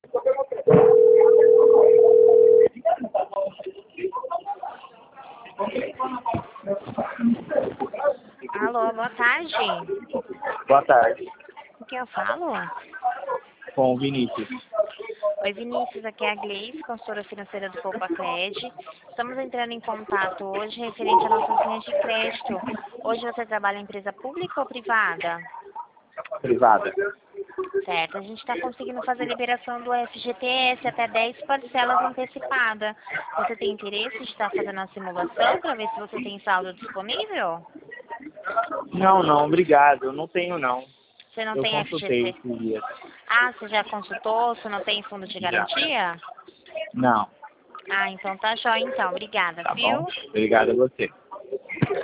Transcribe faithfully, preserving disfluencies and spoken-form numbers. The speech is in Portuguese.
Alô, boa tarde. Boa tarde, Com quem eu falo? com o Vinícius. Oi, Vinícius, aqui é a Gleice, consultora financeira do Poupacred. Estamos entrando em contato hoje referente a nossas linhas de crédito. Hoje você trabalha em empresa pública ou privada? Privada. Certo, a gente está conseguindo fazer a liberação do F G T S até dez parcelas antecipadas. Você tem interesse de estar fazendo a simulação para ver se você tem saldo disponível? Não, não, obrigado. Eu não tenho, não. Você não Eu tem consultei F G T? esses dias. Ah, você já consultou? Você não tem fundo de Já. garantia? Não. Ah, então tá jóia então. Obrigada, Tá bom? viu? Obrigado a você.